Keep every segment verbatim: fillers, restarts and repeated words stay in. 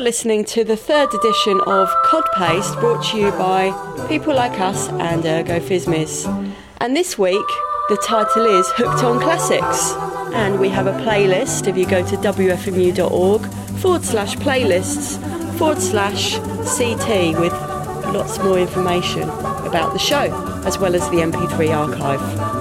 listening to the third edition of Cod Paste, brought to you by people like us and Ergo Fizmiz. And this week, the title is Hooked on Classics. And we have a playlist. If you go to wfmu.org forward slash playlists forward slash CT with lots more information about the show, as well as the M P three archive.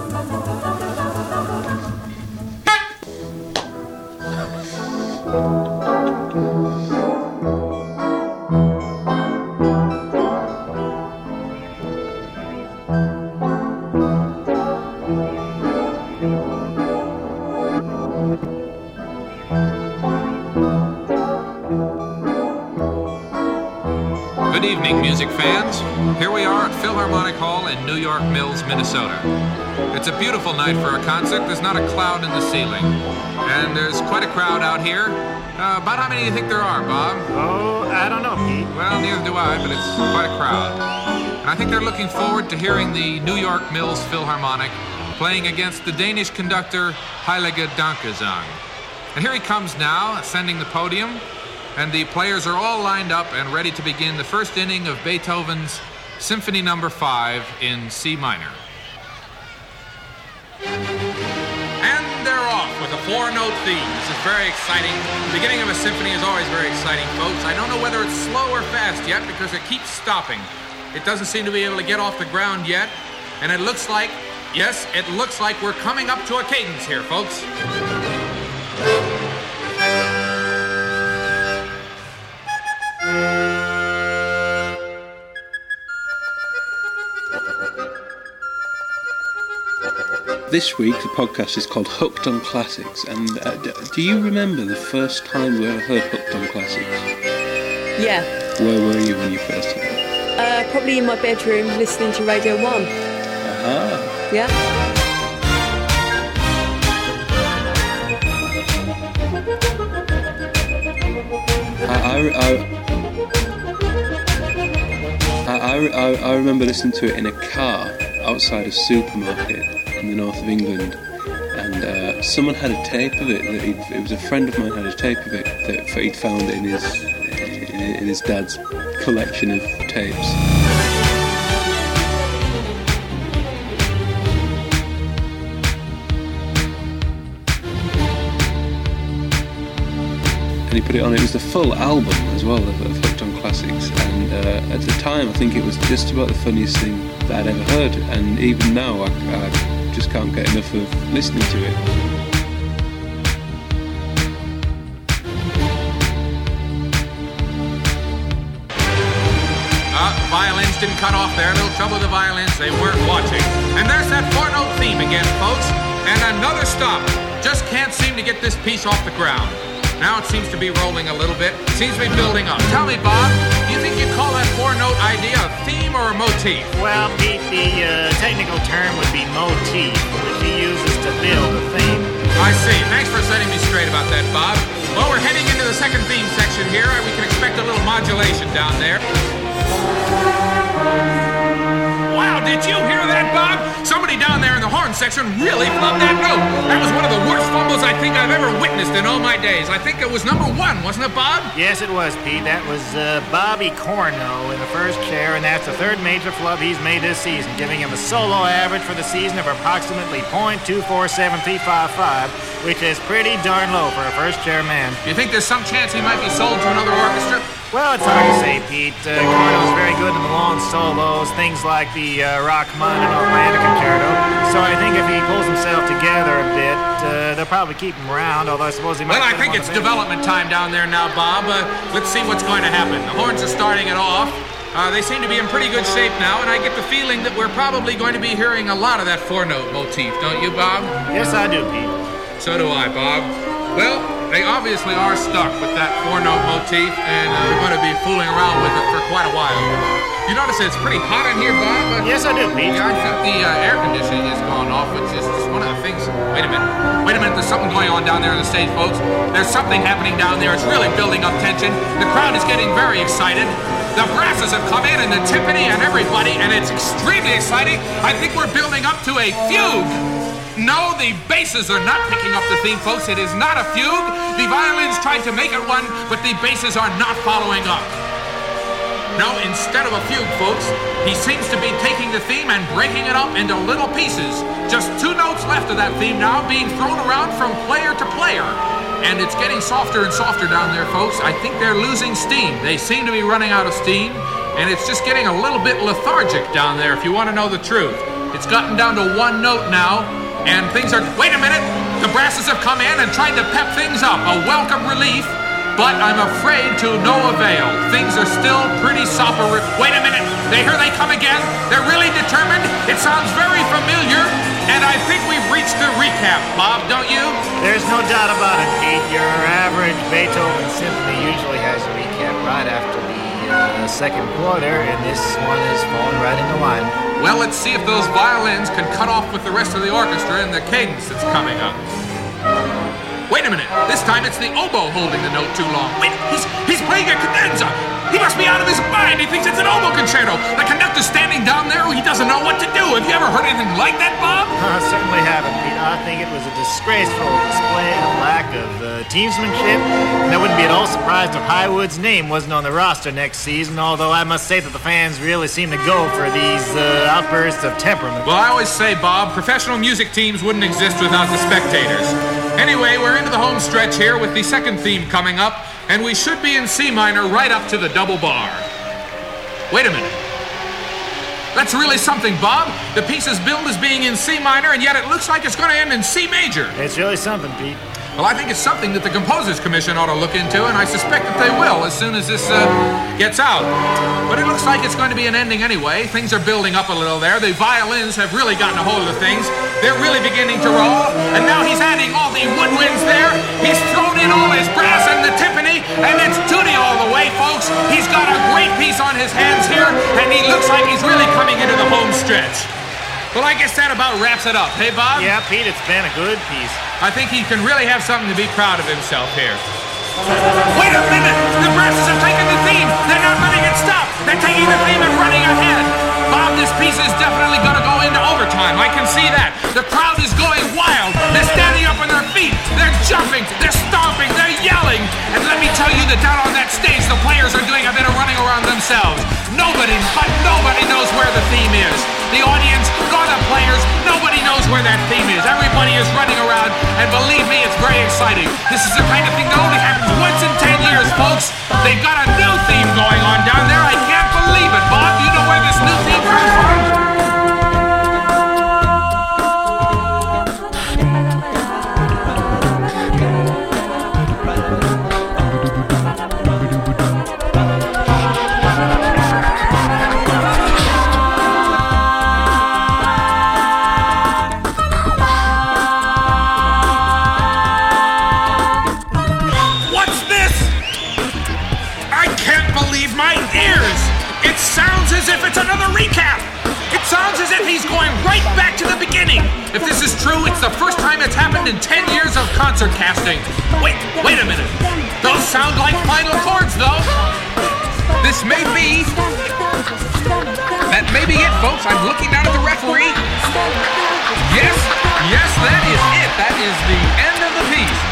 Good evening, music fans. Here we are at Philharmonic Hall in New York Mills, Minnesota. It's a beautiful night for a concert. There's not a cloud in the ceiling. And there's quite a crowd out here. Uh, about how many do you think there are, Bob? Oh, I don't know, Pete. Well, neither do I, but it's quite a crowd. And I think they're looking forward to hearing the New York Mills Philharmonic playing against the Danish conductor Heilige Dankgesang. And here he comes now, ascending the podium. And the players are all lined up and ready to begin the first inning of Beethoven's Symphony Number Five in C minor. And they're off with a four-note theme. This is very exciting. The beginning of a symphony is always very exciting, folks. I don't know whether it's slow or fast yet because it keeps stopping. It doesn't seem to be able to get off the ground yet. And it looks like, yes, it looks like we're coming up to a cadence here, folks. This week, the podcast is called Hooked on Classics, and uh, d- do you remember the first time you ever heard Hooked on Classics? Yeah. Where were you when you first heard it? Uh, probably in my bedroom, listening to Radio One. Aha. Yeah. I, I, I, I, I, I remember listening to it in a car outside a supermarket in the north of England, and uh, someone had a tape of it. That he'd, it was a friend of mine had a tape of it that he'd found in his in his dad's collection of tapes. And he put it on. It was the full album as well of, of Hooked on Classics, and uh, at the time I think it was just about the funniest thing that I'd ever heard, and even now I, I just can't get enough of listening to it. Uh, violins didn't cut off there. A little trouble with the violins. They weren't watching. And there's that four-note theme again, folks. And another stop. Just can't seem to get this piece off the ground. Now it seems to be rolling a little bit. It seems to be building up. Tell me, Bob, do you think you'd call that four-note idea a theme or a motif? Well, Pete, the uh, technical term would be motif, which he uses to build a theme. I see. Thanks for setting me straight about that, Bob. Well, we're heading into the second theme section here, and we can expect a little modulation down there. Wow, did you hear that, Bob? Somebody down there in the horn section really flubbed that note. That was one of the worst fumbles I think I've ever witnessed in all my days. I think it was number one, wasn't it, Bob? Yes, it was, Pete. That was uh, Bobby Corno in the first chair, and that's the third major flub he's made this season, giving him a solo average for the season of approximately point two four seven three five five, which is pretty darn low for a first chair man. You think there's some chance he might be sold to another orchestra? Well, it's hard to say, Pete. Uh, Corno's very good in the long solos, things like the uh, Rachmaninoff Miranda Concerto. So I think if he pulls himself together a bit, uh, they'll probably keep him around, although I suppose he might... Well, I think it's development time down there now, Bob. Uh, let's see what's going to happen. The horns are starting it off. Uh, they seem to be in pretty good shape now, and I get the feeling that we're probably going to be hearing a lot of that four-note motif, don't you, Bob? Yes, I do, Pete. So do I, Bob. Well, they obviously are stuck with that four-note motif, and uh, they're going to be fooling around with it for quite a while. You notice it's pretty hot in here, Bob? Yes, I do, Pete. Yeah, I think the uh, air conditioning is going off, which is just one of the things. Wait a minute. Wait a minute. There's something going on down there on the stage, folks. There's something happening down there. It's really building up tension. The crowd is getting very excited. The brasses have come in, and the timpani, and everybody, and it's extremely exciting. I think we're building up to a fugue. no, the basses are not picking up the theme, folks. It is not a fugue. The violins tried to make it one, but the basses are not following up. No, instead of a fugue, folks, he seems to be taking the theme and breaking it up into little pieces. Just two notes left of that theme now, being thrown around from player to player. And it's getting softer and softer down there, folks. I think they're losing steam. They seem to be running out of steam, and it's just getting a little bit lethargic down there, if you want to know the truth. It's gotten down to one note now, and things are... Wait a minute! The brasses have come in and tried to pep things up. A welcome relief. But I'm afraid to no avail. Things are still pretty soporific. Wait a minute. They hear they come again. They're really determined. It sounds very familiar. And I think we've reached the recap, Bob, don't you? There's no doubt about it, Pete. Your average Beethoven symphony usually has a recap right after the uh, second quarter, and this one is falling right into line. Well, let's see if those violins can cut off with the rest of the orchestra and the cadence that's coming up. Wait a minute. This time it's the oboe holding the note too long. Wait, he's he's playing a cadenza. He must be out of his mind. He thinks it's an oboe concerto. The conductor's standing down there. He doesn't know what to do. Have you ever heard anything like that, Bob? I certainly haven't, Pete. I think it was a disgraceful display of lack of uh, teamsmanship. And I wouldn't be at all surprised if Highwood's name wasn't on the roster next season, although I must say that the fans really seem to go for these uh, outbursts of temperament. Well, I always say, Bob, professional music teams wouldn't exist without the spectators. Anyway, we're into the home stretch here with the second theme coming up, and we should be in C minor right up to the double bar. Wait a minute. That's really something, Bob. The piece is billed as being in C minor, and yet it looks like it's going to end in C major. It's really something, Pete. Well, I think it's something that the Composers Commission ought to look into, and I suspect that they will as soon as this uh, gets out. But it looks like it's going to be an ending anyway. Things are building up a little there. The violins have really gotten a hold of things. They're really beginning to roll, and now he's adding all the woodwinds there. He's thrown in all his brass and the timpani, and it's tutti all the way, folks. He's got a great piece on his hands here, and he looks like he's really coming into the home stretch. Well, I guess that about wraps it up. Hey, Bob? Yeah, Pete, it's been a good piece. I think he can really have something to be proud of himself here. Wait a minute! The brasses have taken the theme! They're not letting it stop! They're taking the theme and running ahead! Bob, this piece is definitely going to go into overtime. I can see that. The crowd is going wild. They're standing up on their feet. They're jumping. They're stomping. They're yelling. And let me tell you that down on that stage, the players are doing a bit of running around themselves. Nobody, but nobody knows where the theme is. The audience, nor the players, nobody knows where that theme is. Everybody is running around, and believe me, it's very exciting. This is the kind of thing that only happens once in ten years, folks. They've got a new theme going on down there. I can't believe it. Bob, do you know where this new theme comes from? He's going right back to the beginning. If this is true, it's the first time it's happened in ten years of concert casting. Wait, wait a minute. Those sound like final chords, though. This may be... That may be it, folks. I'm looking down at the referee. Yes, yes, that is it. That is the end of the piece.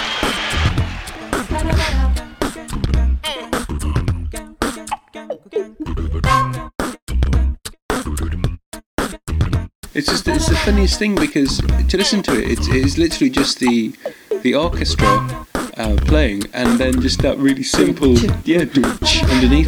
It's just it's the funniest thing because to listen to it, it's, it's literally just the the orchestra uh, playing and then just that really simple yeah underneath.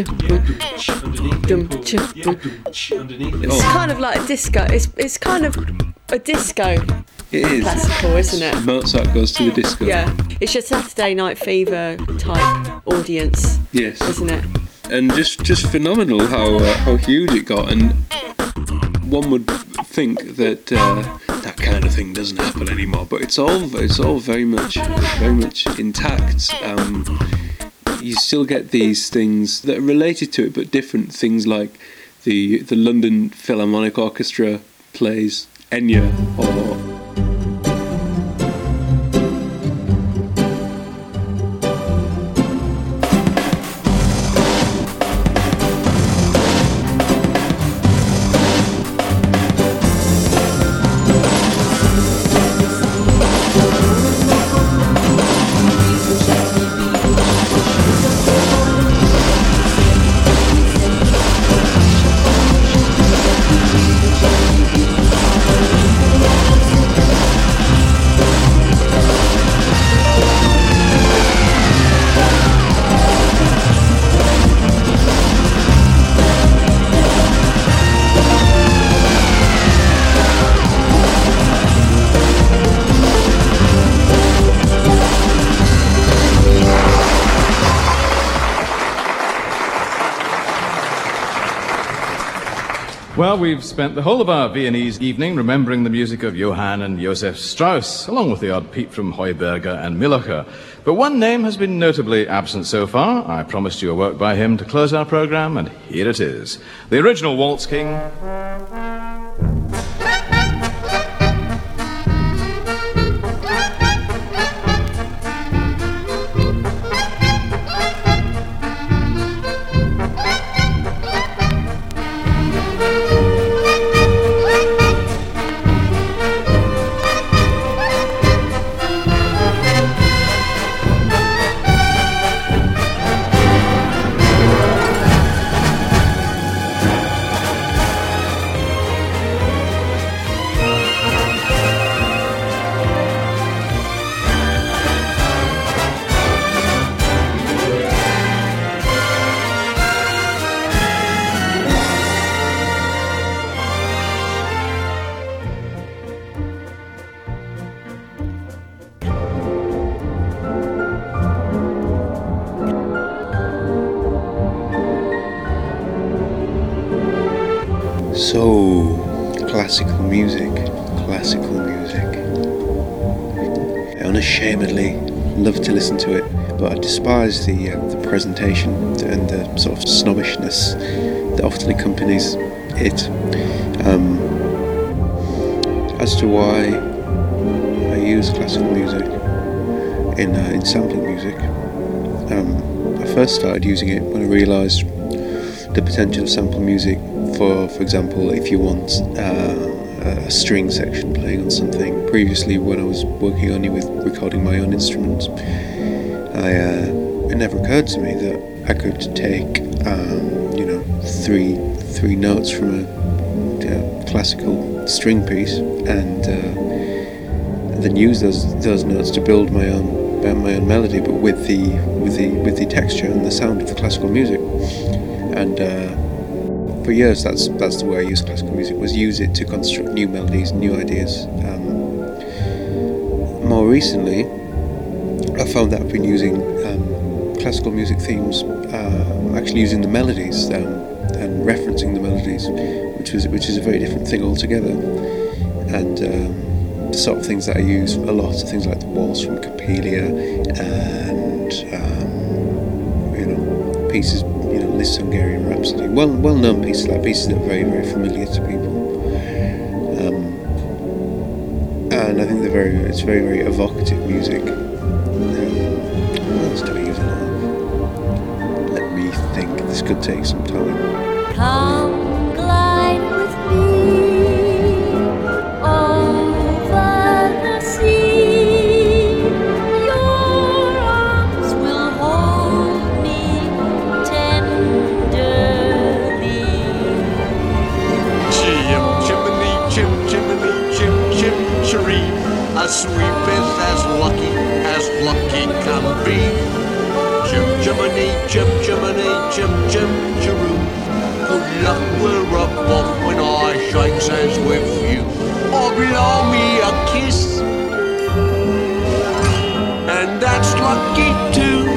It's kind of like a disco. It's it's kind of a disco. It is classical, isn't it? Mozart goes to the disco. Yeah, it's your Saturday Night Fever type audience. Yes, isn't it? And just just phenomenal how uh, how huge it got, and one would think that uh, that kind of thing doesn't happen anymore, but it's all it's all very much very much intact. Um, you still get these things that are related to it, but different things like the the London Philharmonic Orchestra plays Enya or. Well, we've spent the whole of our Viennese evening remembering the music of Johann and Josef Strauss, along with the odd peep from Heuberger and Milocher. But one name has been notably absent so far. I promised you a work by him to close our programme, and here it is. The original Waltz King. So, classical music, classical music. I unashamedly love to listen to it, but I despise the uh, the presentation and the sort of snobbishness that often accompanies it. Um, as to why I use classical music in uh, in sampling music, um, I first started using it when I realised the potential of sample music. For, for example, if you want uh, a string section playing on something. Previously, when I was working only with recording my own instruments, I, uh, it never occurred to me that I could take, um, you know, three three notes from a uh, classical string piece and, uh, and then use those those notes to build my own my own melody, but with the with the with the texture and the sound of the classical music. And uh, for years, that's that's the way I use classical music, was use it to construct new melodies, new ideas. Um, more recently, I found that I've been using um, classical music themes, uh, actually using the melodies um, and referencing the melodies, which was which is a very different thing altogether. And um, the sort of things that I use a lot are things like the waltz from Coppelia and um, you know pieces. You know, Liszt's Hungarian Rhapsody, well, well-known pieces, like pieces that are very, very familiar to people. Um, and I think they're very, it's very, very evocative music. Um, what else do I use a lot of? Let me think. This could take some time. Come glide with me over the sea. Your arms will hold me tenderly. Chim chimney, chim chimney, chim chim cheree. A sweepeth as lucky as lucky can be. Chim chimney, chim chimney, chim chim cheroo. Good luck, we're up off when I shake hands with you. Or blow me a kiss, and that's lucky too.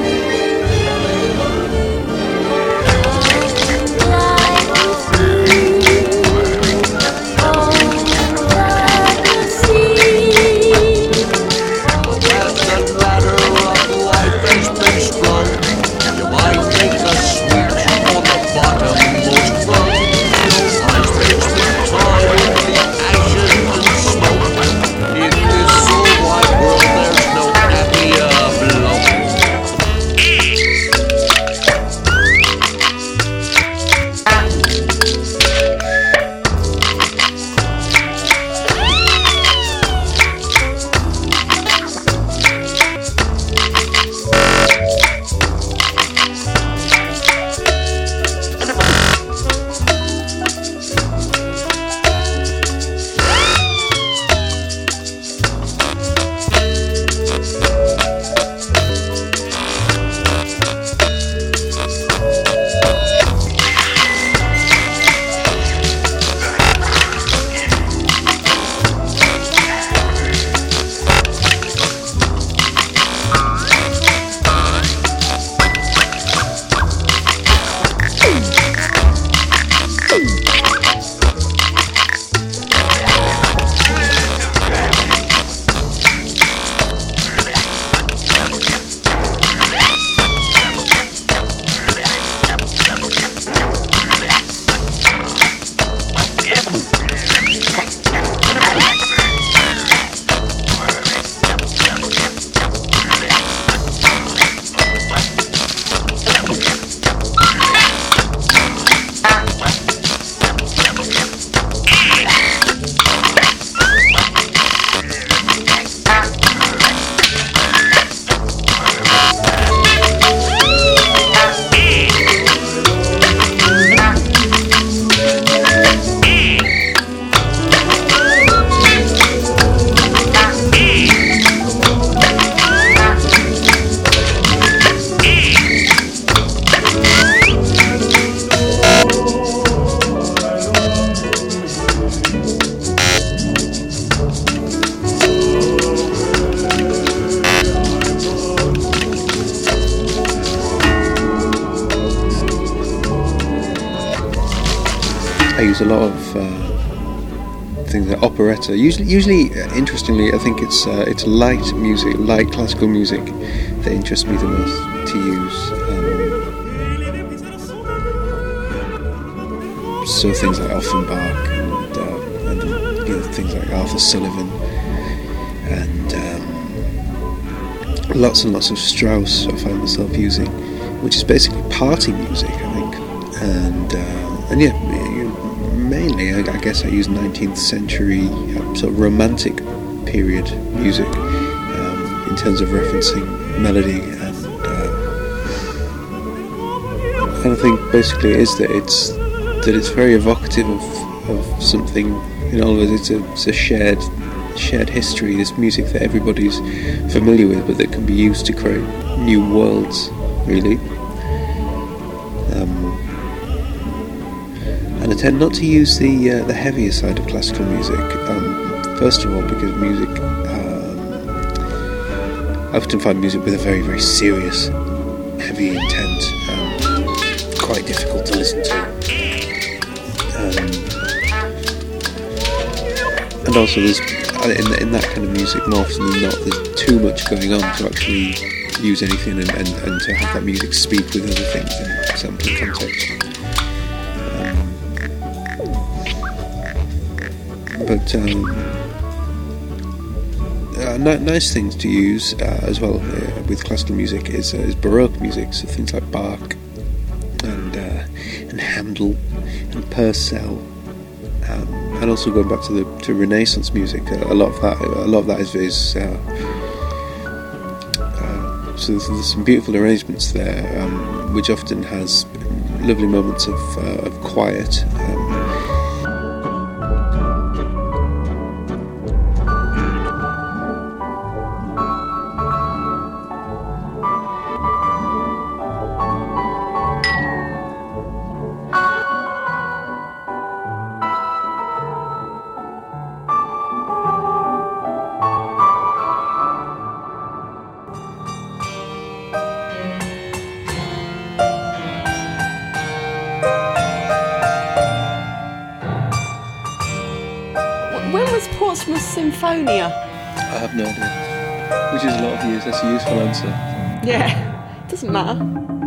I use a lot of uh, things like operetta. Usually, usually, uh, interestingly, I think it's uh, it's light music, light classical music that interests me the most to use. Um, so things like Offenbach and, uh, and you know, things like Arthur Sullivan and um, lots and lots of Strauss. I find myself using, which is basically party music, I think, and uh, and yeah. Mainly, I, I guess I use nineteenth century uh, sort of romantic period music um, in terms of referencing melody, and uh, and I think basically it is that it's that it's very evocative of, of something. In all of it, it's a, it's a shared shared history. This music that everybody's familiar with, but that can be used to create new worlds, really. Um, And I tend not to use the uh, the heavier side of classical music. Um, first of all, because music, um, I often find music with a very, very serious, heavy intent, um, quite difficult to listen to. Um, and also, there's in, in that kind of music, more often than not, there's too much going on to actually use anything, and, and, and to have that music speak with other things in sampling context. But um, uh, n- nice things to use uh, as well uh, with classical music is, uh, is Baroque music, so things like Bach and uh, and Handel and Purcell, um, and also going back to the to Renaissance music. Uh, a lot of that, a lot of that is, is uh, uh, so there's, there's some beautiful arrangements there, um, which often has lovely moments of uh, of quiet. Um, When was Portsmouth Symphonia? I have no idea. Which is a lot of years. That's a useful answer. Yeah, doesn't matter.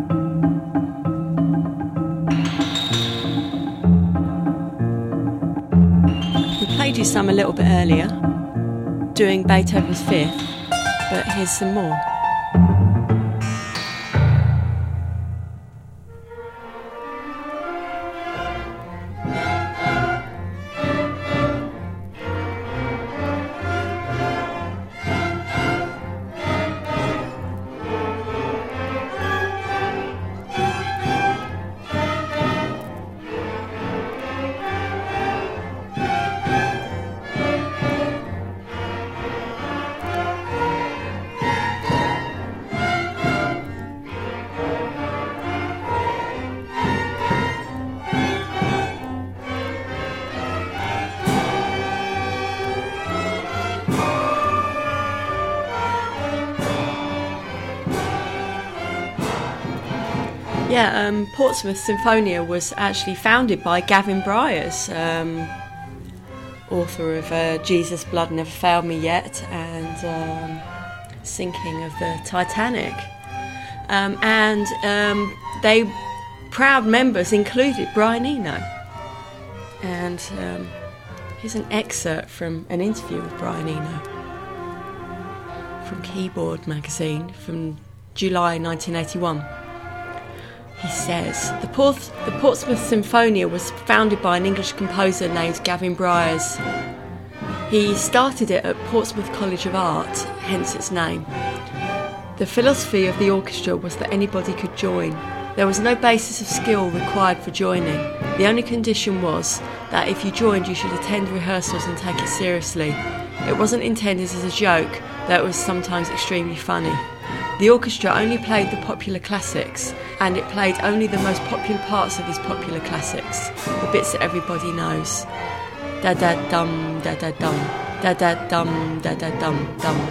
We played you some a little bit earlier, doing Beethoven's Fifth, but here's some more. Yeah, um, Portsmouth Symphonia was actually founded by Gavin Bryars, um, author of uh, Jesus, Blood Never Failed Me Yet and um, Sinking of the Titanic. Um, and um, they proud members included Brian Eno. And um, here's an excerpt from an interview with Brian Eno from Keyboard magazine from July nineteen eighty-one. He says, the, Porth- the Portsmouth Symphonia was founded by an English composer named Gavin Bryars. He started it at Portsmouth College of Art, hence its name. The philosophy of the orchestra was that anybody could join. There was no basis of skill required for joining. The only condition was that if you joined, you should attend rehearsals and take it seriously. It wasn't intended as a joke, though it was sometimes extremely funny. The orchestra only played the popular classics, and it played only the most popular parts of these popular classics, the bits that everybody knows. Da-da-dum, da-da-dum, da-da-dum, da-da-dum, dum.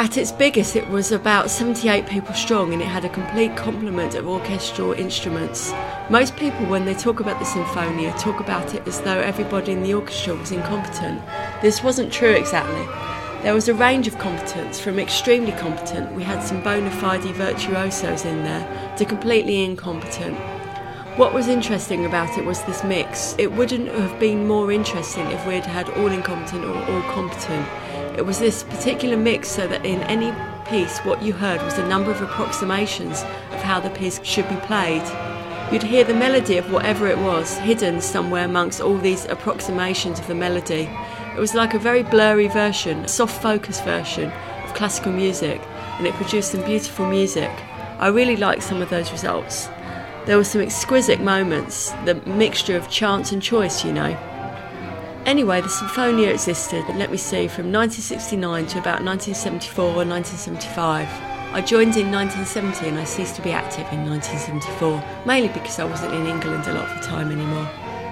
At its biggest, it was about seventy-eight people strong, and it had a complete complement of orchestral instruments. Most people, when they talk about the Sinfonia, talk about it as though everybody in the orchestra was incompetent. This wasn't true exactly. There was a range of competence, from extremely competent, we had some bona fide virtuosos in there, to completely incompetent. What was interesting about it was this mix. It wouldn't have been more interesting if we'd had all incompetent or all competent. It was this particular mix, so that in any piece what you heard was a number of approximations of how the piece should be played. You'd hear the melody of whatever it was, hidden somewhere amongst all these approximations of the melody. It was like a very blurry version, a soft focus version of classical music, and it produced some beautiful music. I really liked some of those results. There were some exquisite moments, the mixture of chance and choice, you know. Anyway, the Sinfonia existed, let me see, from nineteen sixty-nine to about nineteen seventy-four or nineteen seventy-five. I joined in nineteen seventy and I ceased to be active in nineteen seventy-four, mainly because I wasn't in England a lot of the time anymore.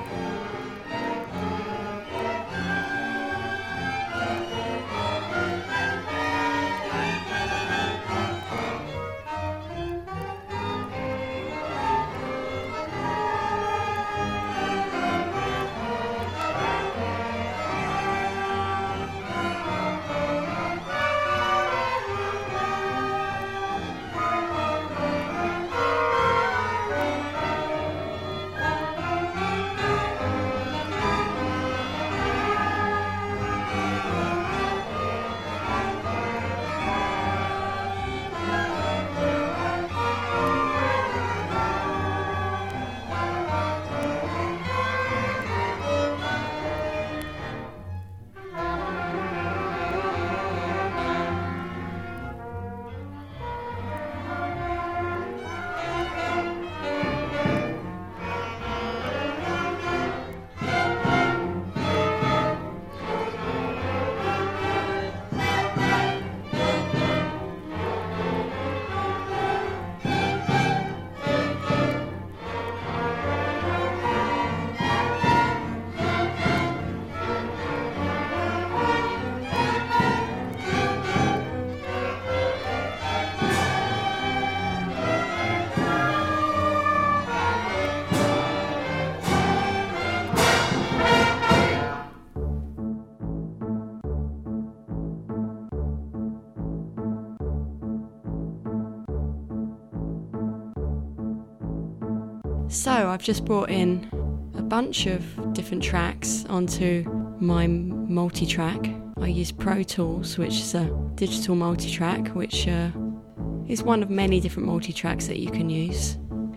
So I've just brought in a bunch of different tracks onto my multi-track. I use Pro Tools, which is a digital multi-track, which uh, is one of many different multi-tracks that you can use.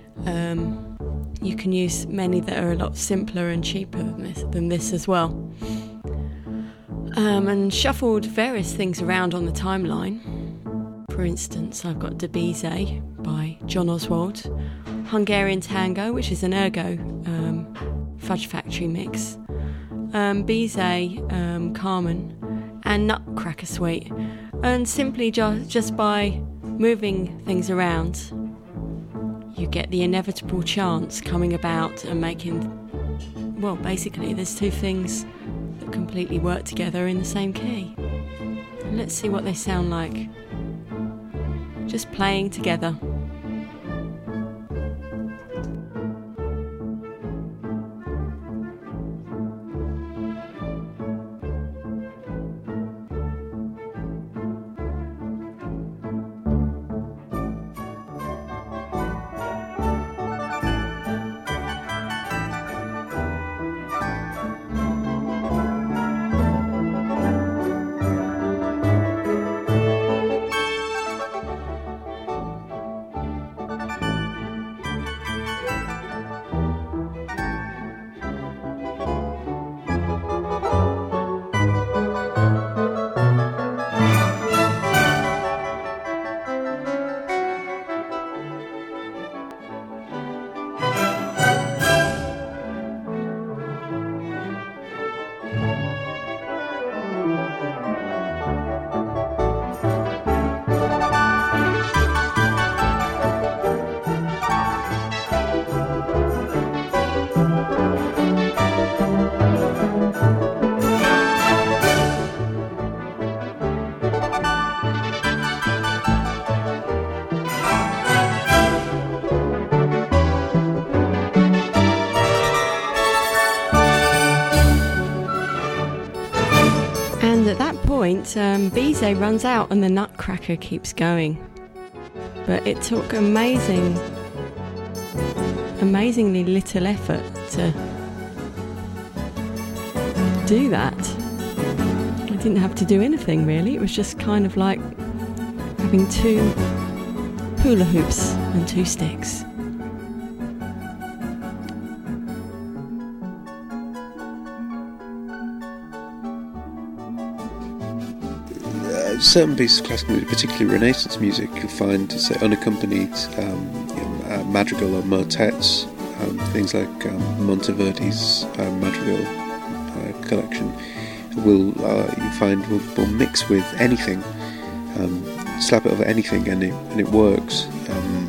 Um, you can use many that are a lot simpler and cheaper than this, than this as well. Um, and shuffled various things around on the timeline. For instance, I've got Debize by John Oswald, Hungarian Tango, which is an Ergo um, Fudge Factory mix, um, Bizet, um, Carmen, and Nutcracker Suite. And simply ju- just by moving things around, you get the inevitable chance coming about and making, well, basically there's two things that completely work together in the same key. And let's see what they sound like just playing together. point, um, Bizet runs out and the Nutcracker keeps going. But it took amazing, amazingly little effort to do that. I didn't have to do anything really. It was just kind of like having two hula hoops and two sticks. Certain pieces of classical music, particularly Renaissance music, you'll find, say, unaccompanied um, you know, uh, madrigal or motets, um, things like um, Monteverdi's uh, madrigal uh, collection, will uh, you find will, will mix with anything, um, slap it over anything, and it and it works. Um,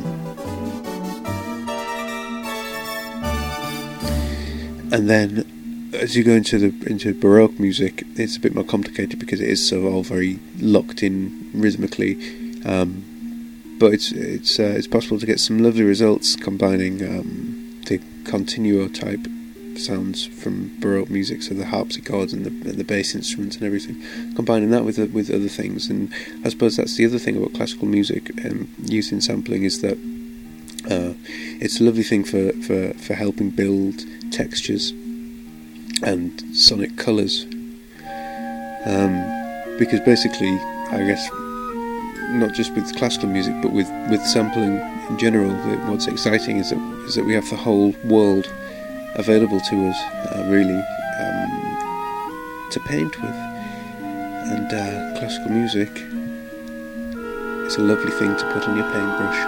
and then, as you go into the into Baroque music, it's a bit more complicated because it is so all very locked in rhythmically, um, but it's it's uh, it's possible to get some lovely results combining um, the continuo type sounds from Baroque music, so the harpsichords and the, and the bass instruments and everything, combining that with with other things. And I suppose that's the other thing about classical music um, used in sampling, is that uh, it's a lovely thing for, for, for helping build textures and sonic colours, um, because basically, I guess, not just with classical music, but with, with sampling in general, the, what's exciting is that is that we have the whole world available to us, uh, really, um, to paint with. And uh, classical music is a lovely thing to put on your paintbrush.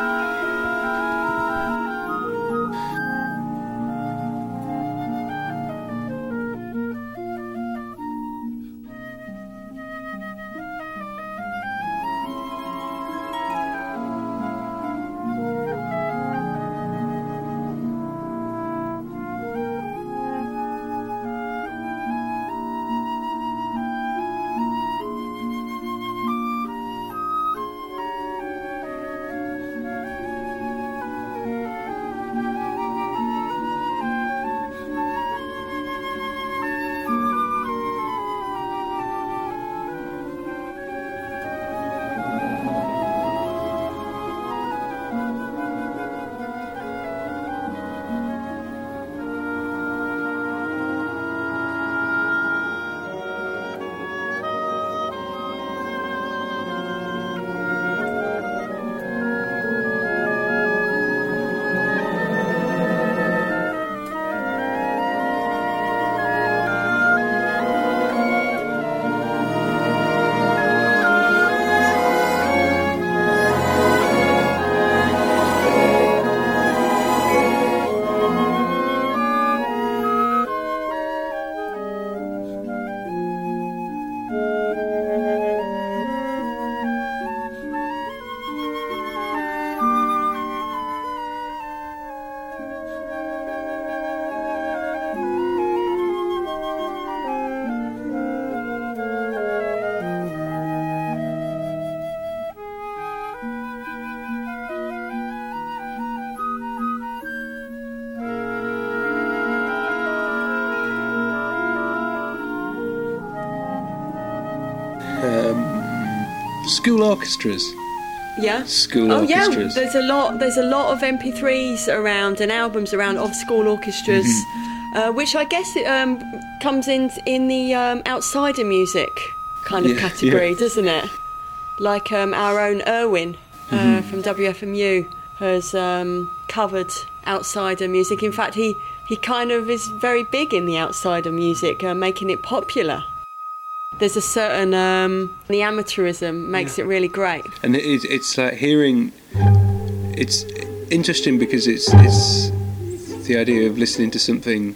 School orchestras. Yeah. School oh, orchestras. yeah. There's a lot. There's a lot of M P threes around and albums around of school orchestras, mm-hmm. uh, which I guess it um, comes in in the um, outsider music kind of yeah, category, yeah. doesn't it? Like um, our own Erwin uh, mm-hmm. from W F M U has um, covered outsider music. In fact, he he kind of is very big in the outsider music, uh, making it popular. There's a certain um, the amateurism makes yeah. it really great, and it, it's like hearing. It's interesting because it's it's the idea of listening to something.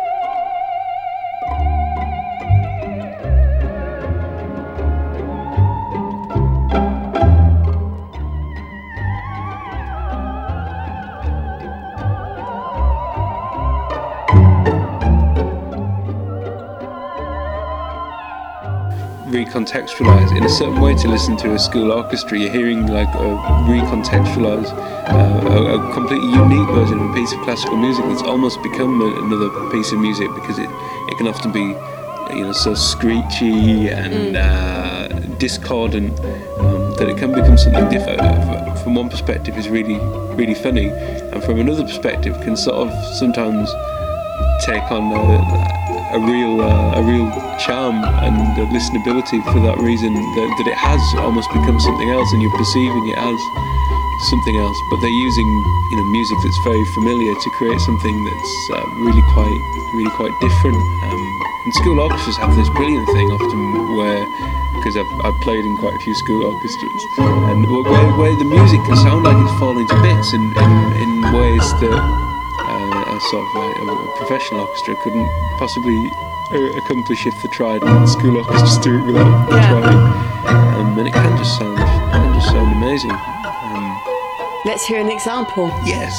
Recontextualize in a certain way to listen to a school orchestra. You're hearing like a recontextualize uh, a, a completely unique version of a piece of classical music that's almost become a, another piece of music because it, it can often be, you know, so screechy and mm. uh, discordant, um, that it can become something different. From one perspective is really, really funny, and from another perspective can sort of sometimes take on a, a real uh, a real charm and a listenability for that reason, that, that it has almost become something else, and you're perceiving it as something else. But they're using, you know, music that's very familiar to create something that's uh, really quite, really quite different. Um, and school orchestras have this brilliant thing often where, because I've, I've played in quite a few school orchestras, and where, where the music can sound like it's falling to bits in, in, in ways that uh, a sort of a, a professional orchestra couldn't possibly uh, accomplish if they tried, and school orchestras do it without yeah. trying. Um, and it can just sound, it can just sound amazing. Um, Let's hear an example. yes.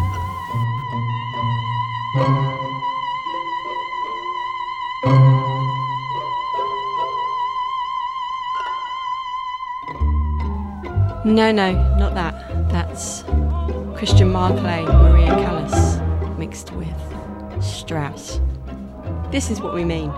No, no, not that. That's Christian Marclay, Maria Callas, mixed with Strauss. This is what we mean.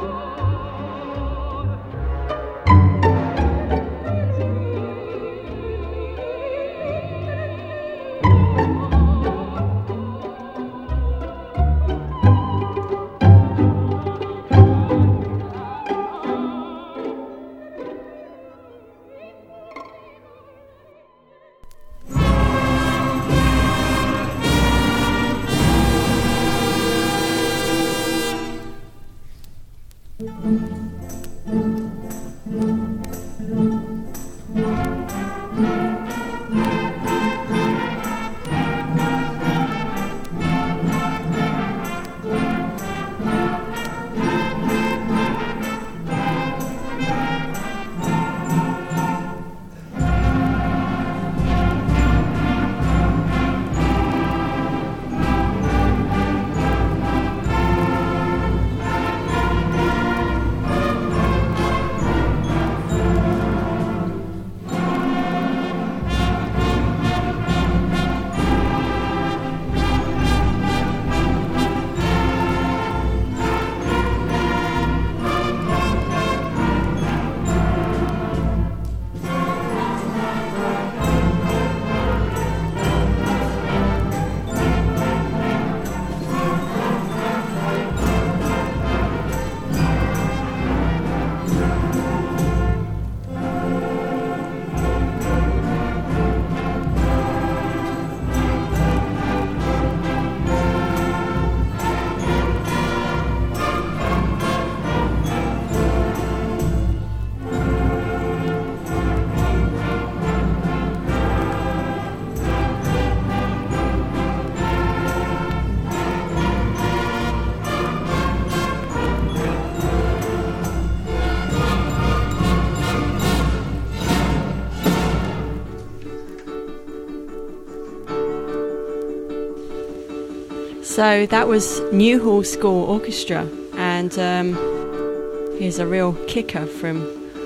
So that was Newhall School Orchestra, and um, here's a real kicker from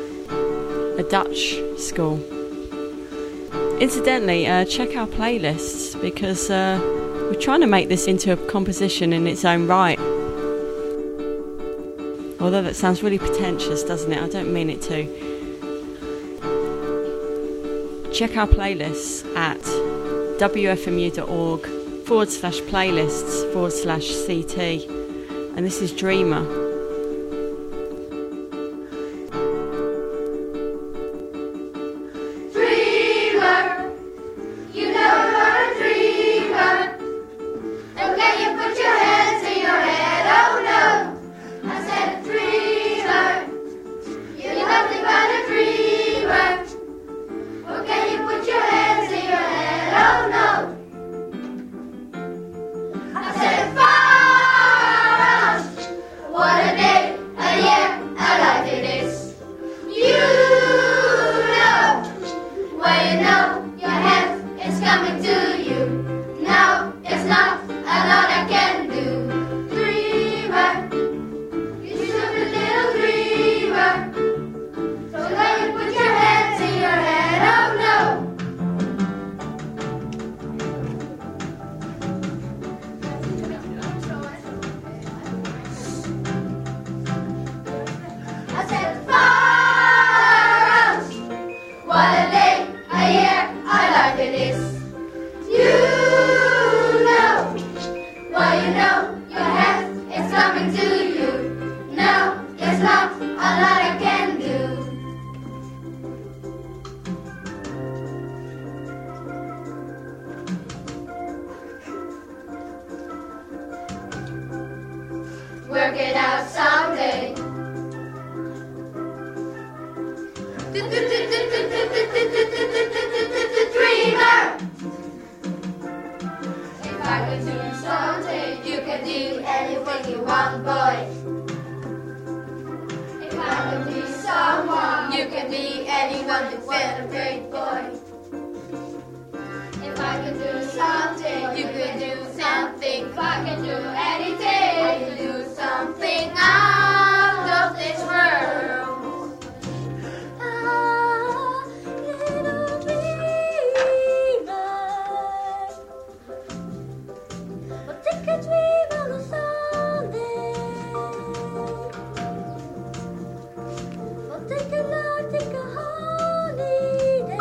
a Dutch school. Incidentally, uh, check our playlists, because uh, we're trying to make this into a composition in its own right. Although that sounds really pretentious, doesn't it? I don't mean it to. Check our playlists at wfmu.org forward slash playlists forward slash CT. And this is Dreamer. Dreamer, you know you're a dreamer. And can you put your hands in your head? Oh no, I said dreamer. You're nothing but a dreamer. Or can you put your hands in your head? Oh no. I said far, what a day, a year, a life it is. You know, well you know your health is coming to you. No, it's not a lot I can do. you know your health is coming to you. No, there's not a lot I can do. Work it out someday. Dreamer. If I could do something, you can do anything you want, boy. If I could be someone, you can be anyone to celebrate, boy. If I could do something, you could do something. If I could do anything, I could do something out of this world. Take a dream on a Sunday. Or take a night, take a holiday.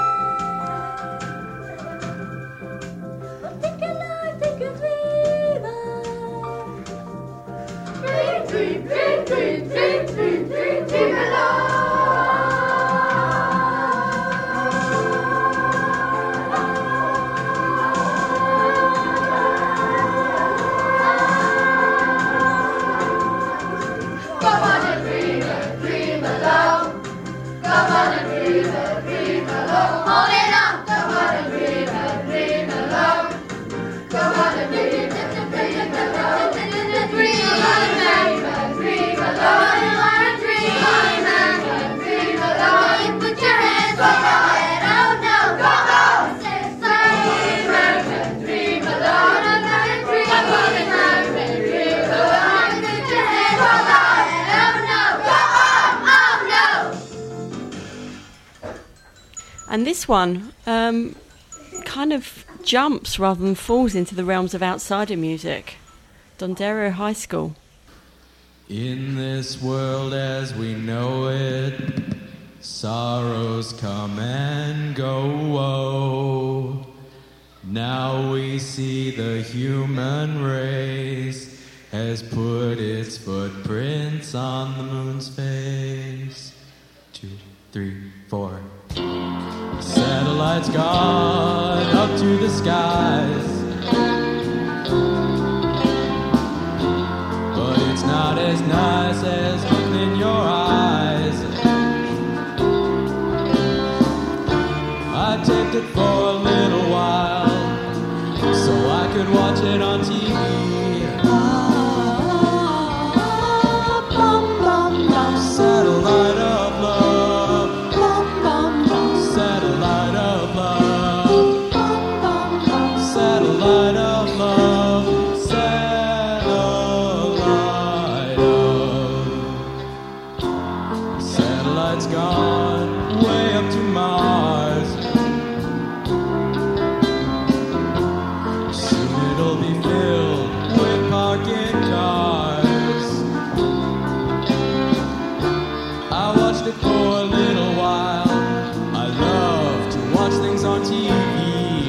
Or take a night, take a dreamer. Dream, dream, dream, dream, dream, dream, dream, dream alone. Come on and dream, dream alone. Come on and dream, dream alone. Hold it up. Come on and dream, dream alone. Come on and dream, dream alone. Dream, dream alone. Come on and dream, dream alone. You put your hands on your head. Oh no, come on. Dream, dream alone. Come on and dream, dream alone. You put your hands on your head. Oh no, come on. Oh no. And this one um, kind of jumps rather than falls into the realms of outsider music. Dondero High School. In this world as we know it, sorrows come and go. Whoa. Now we see the human race has put its footprints on the moon's face. Two, three, four. Satellites gone up to the skies, but it's not as nice as looking in your eyes. I taped it for a little while so I could watch it on T V. Satellite of love, satellite of love, satellite of love, satellite of. Satellite's gone way up to Mars. Soon it'll be filled with parking cars. I watched it for a little while. I love to watch things on T V.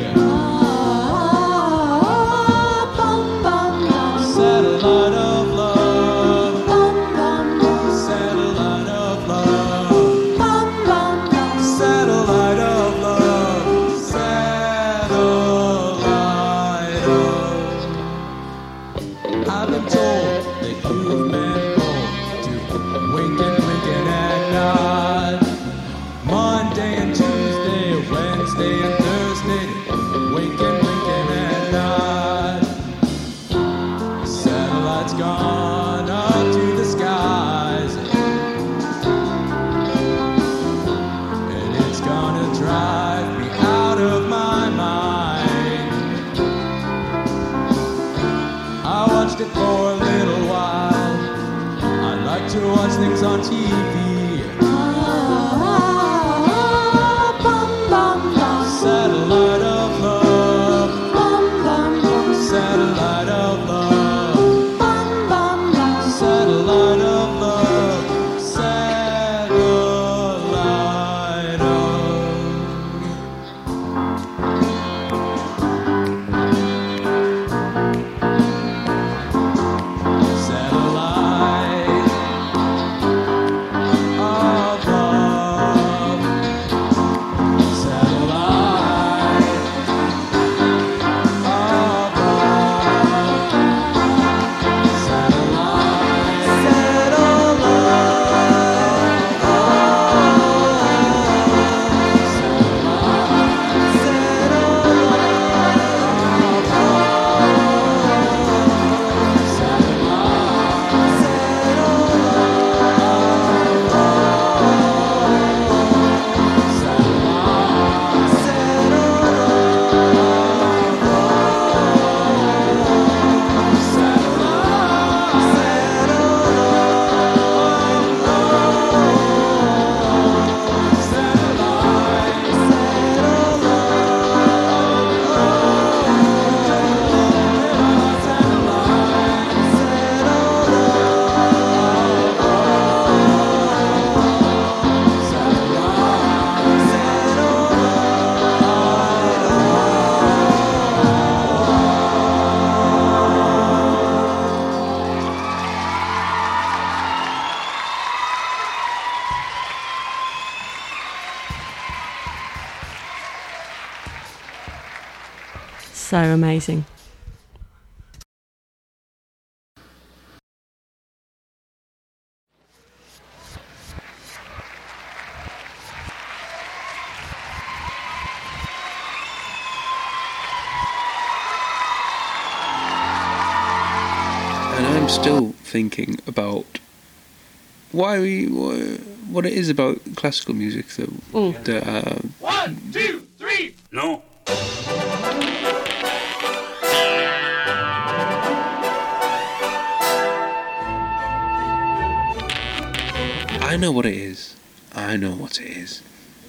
Satellite of love, satellite of love, satellite of love, satellite of. I've been told that you've been born to winking, winking at night. Monday and Tuesday, Wednesday and Thursday, winking, winking at night. Satellites gone up to the skies, and it's gonna drive me out of my mind. I watched it for a little while. I like to watch things on T V. Satellite of love, satellite of love, satellite of love, satellite of. so amazing. And I'm still thinking about why we, what it is about classical music that, Mm. that uh, One, two, three. No. I know what it is. I know what it is.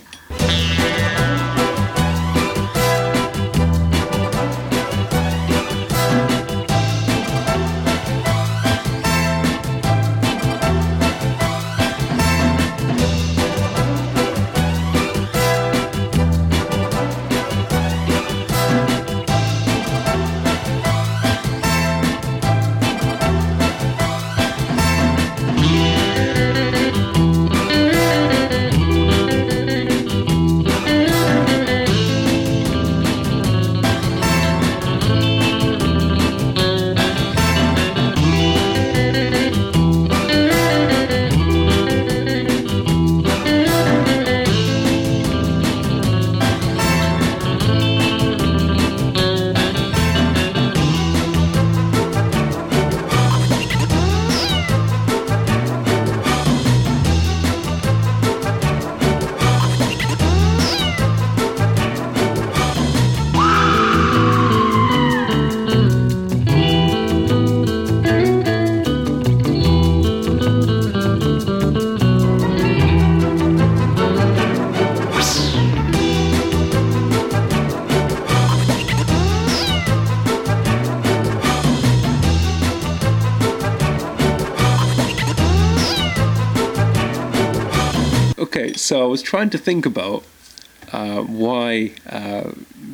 Okay, so I was trying to think about uh, why uh,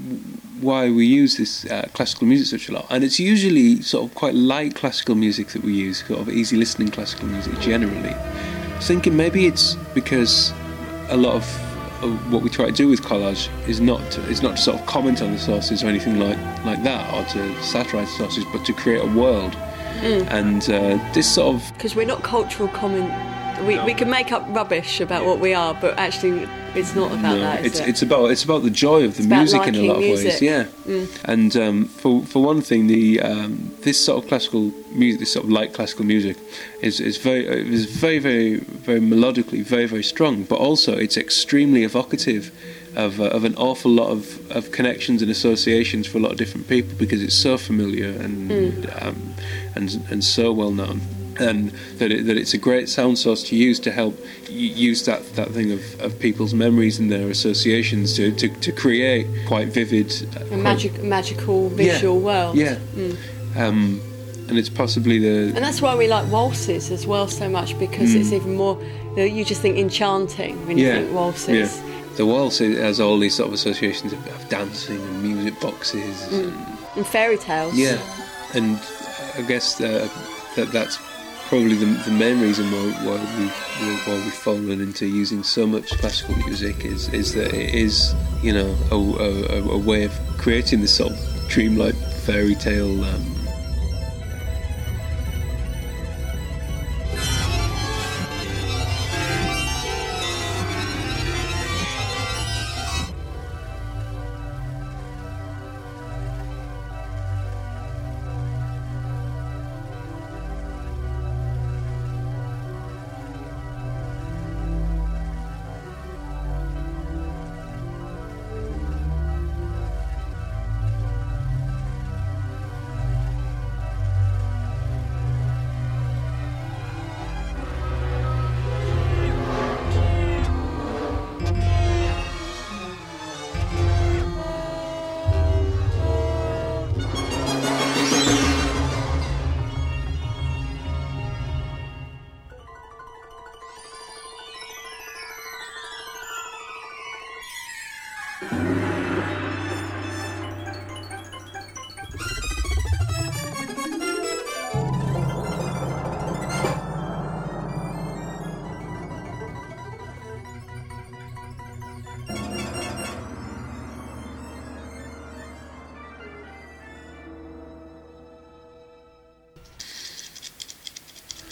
why we use this uh, classical music such a lot, and it's usually sort of quite light classical music that we use, sort of easy listening classical music generally. I was thinking maybe it's because a lot of, of what we try to do with collage is not to, is not to sort of comment on the sources or anything like like that, or to satirise the sources, but to create a world. Mm. And uh, this sort of Because we're not cultural comment. We we can make up rubbish about what we are, but actually it's not about no, that. Is it's it? it's about it's about the joy of the It's about music in a liking lot of music. ways. Yeah, Mm. and um, for for one thing, the um, this sort of classical music, this sort of light classical music, is is very is very very very melodically very very strong, but also it's extremely evocative of uh, of an awful lot of, of connections and associations for a lot of different people, because it's so familiar and Mm. um, and and so well known. And that it, that it's a great sound source to use to help y- use that, that thing of, of people's memories and their associations to, to, to create quite vivid, uh, a quite- magic, magical visual yeah, world. Yeah, Mm. um, and it's possibly the And that's why we like waltzes as well so much, because Mm. it's even more. You just think enchanting when you yeah, think waltzes. yeah. The waltz has all these sort of associations of, of dancing and music boxes. Mm. And, And fairy tales. yeah, and I guess uh, that that's probably the, the main reason why, why we've why we've fallen into using so much classical music is is that it is, you know, a, a, a way of creating this sort of dreamlike fairy tale. Um,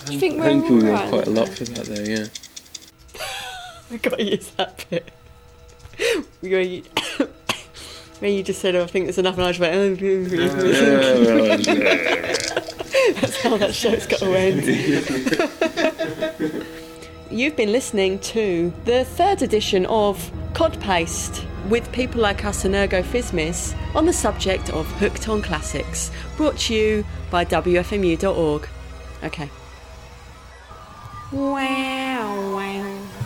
Do you think I we're think we were alright? quite a lot for that there, yeah. I gotta use that bit. Where you, where you just said, oh, I think it's enough, and I just went, oh, that's how that show's got to end. You've been listening to the third edition of Cod Paste with people like us and Ergo Phizmis on the subject of Hooked on Classics, brought to you by W F M U dot org. Okay. Wow, wow.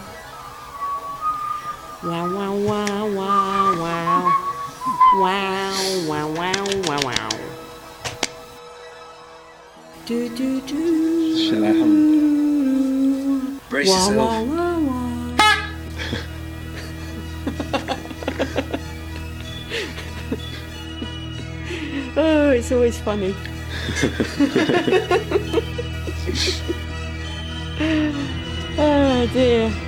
Wow, wow, wow, wow, wow. Wow, wow, wow, wow, wow. Do, do, do. Shall I hum? Brace Wow, yourself. wow, wow, wow. Oh, it's always funny. Oh dear.